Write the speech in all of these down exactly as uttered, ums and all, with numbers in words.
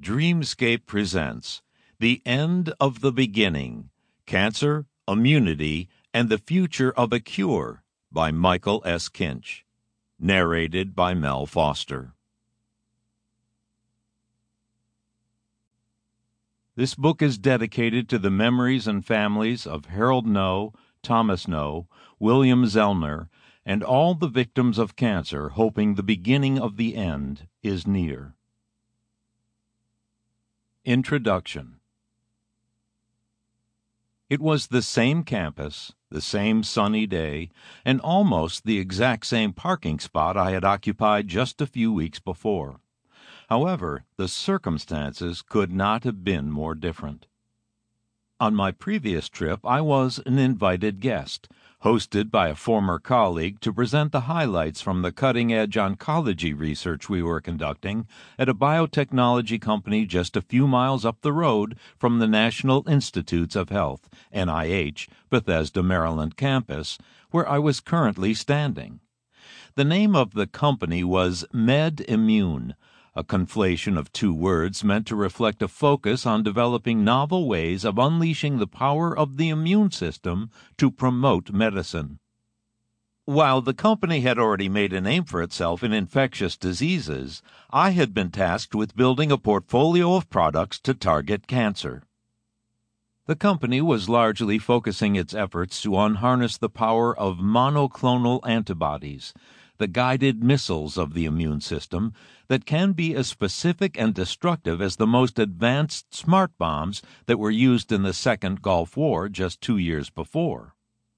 Dreamscape presents The End of the Beginning, Cancer, Immunity, and the Future of a Cure by Michael S. Kinch. Narrated by Mel Foster. This book is dedicated to the memories and families of Harold Noe, Thomas Noe, William Zellner, and all the victims of cancer hoping the beginning of the end is near. Introduction. It was the same campus, the same sunny day, and almost the exact same parking spot I had occupied just a few weeks before. However, the circumstances could not have been more different. On my previous trip, I was an invited guest, hosted by a former colleague to present the highlights from the cutting-edge oncology research we were conducting at a biotechnology company just a few miles up the road from the National Institutes of Health, N I H, Bethesda, Maryland campus, where I was currently standing. The name of the company was MedImmune, a conflation of two words meant to reflect a focus on developing novel ways of unleashing the power of the immune system to promote medicine. While the company had already made a name for itself in infectious diseases, I had been tasked with building a portfolio of products to target cancer. The company was largely focusing its efforts to unharness the power of monoclonal antibodies, the guided missiles of the immune system that can be as specific and destructive as the most advanced smart bombs that were used in the Second Gulf War just two years before.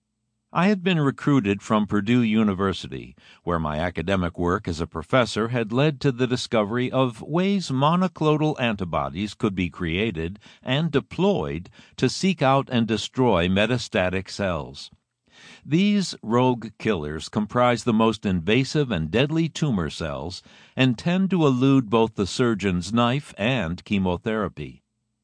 I had been recruited from Purdue University, where my academic work as a professor had led to the discovery of ways monoclonal antibodies could be created and deployed to seek out and destroy metastatic cells. These rogue killers comprise the most invasive and deadly tumor cells and tend to elude both the surgeon's knife and chemotherapy.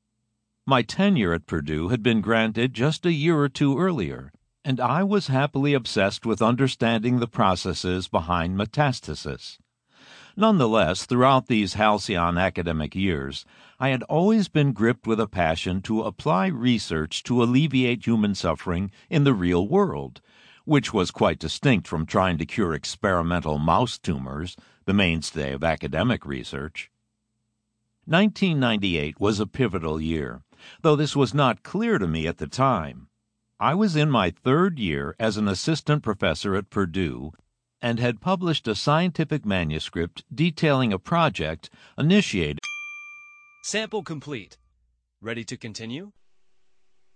My tenure at Purdue had been granted just a year or two earlier, and I was happily obsessed with understanding the processes behind metastasis. Nonetheless, throughout these halcyon academic years, I had always been gripped with a passion to apply research to alleviate human suffering in the real world, which was quite distinct from trying to cure experimental mouse tumors, the mainstay of academic research. nineteen ninety-eight was a pivotal year, though this was not clear to me at the time. I was in my third year as an assistant professor at Purdue and had published a scientific manuscript detailing a project initiated. Sample complete. Ready to continue?